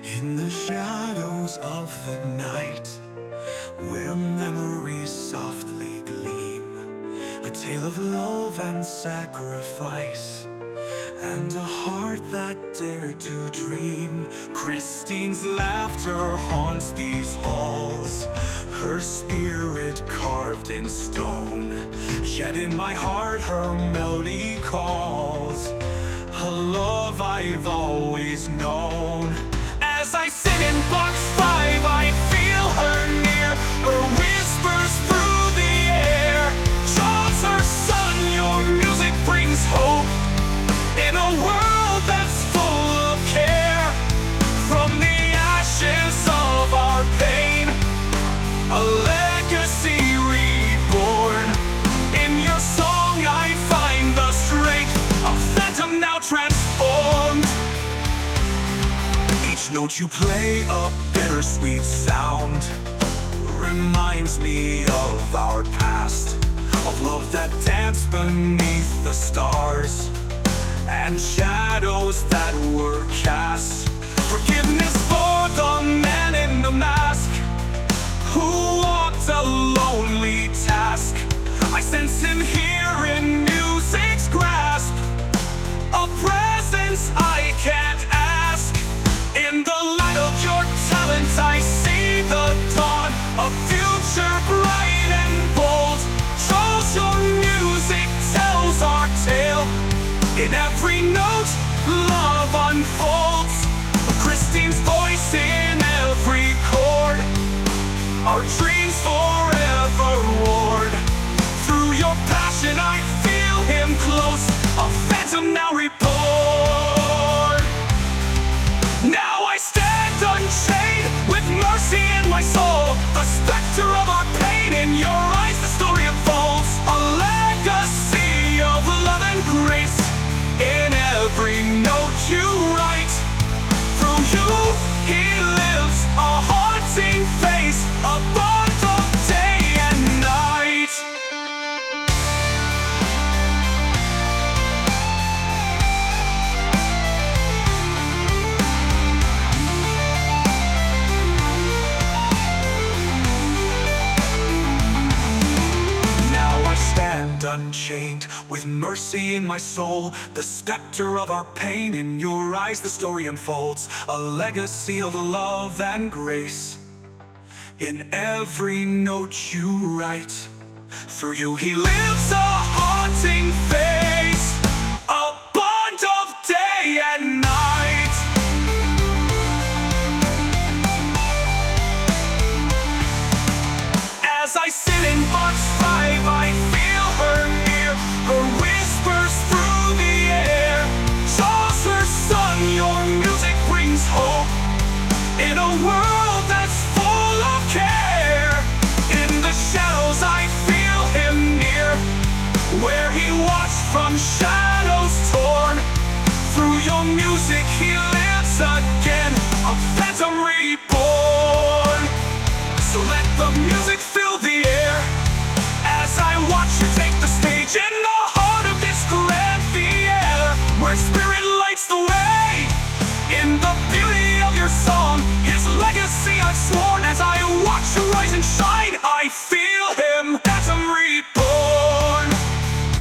In the shadows of the night, where memories softly gleam, a tale of love and sacrifice, and a heart that dared to dream. Christine's laughter haunts these halls, her spirit carved in stone. Yet in my heart her melody calls a love I've always known. As I sit in box 5, I feel her near, her whispers through the air. Charles, her son, your music brings hope in a world that's full of care. From the ashes of our pain, a legacy reborn. In your song I find the strength, a phantom now transformed. Each note you play, a bittersweet sound, reminds me of our past, of love that danced beneath the stars, and shadows that were cast. Forgiveness for the man in the mask, who walked a lonely task. I sense him here in music's grasp, a presence I can't ask. In the light of your talents I see the dawn, a future bright and bold. Charles, your music tells our tale. In every note, love unfolds, Christine's voice in every chord, our dreams forever ward. Through your passion I feel him close, a phantom now reborn. Now I stand unchained, with mercy in my soul, the specter of our pain. In your eyes the story unfolds, a legacy of love and grace. In every note you write, through you he lives, a haunting face, a bond of day and night. Now I stand unchained, with mercy in my soul, the specter of our pain. In your eyes the story unfolds, a legacy of love and grace. In every note you write, through you he lives, a haunting face, a bond of day and night. As I sit in box 5, I feel her near, her whispers through the air. Charles, her son, your music brings hope in a world that's full of care. In the shadows I feel him near, where he watched from shadows torn. Through your music he lives again, a phantom reborn. So let the music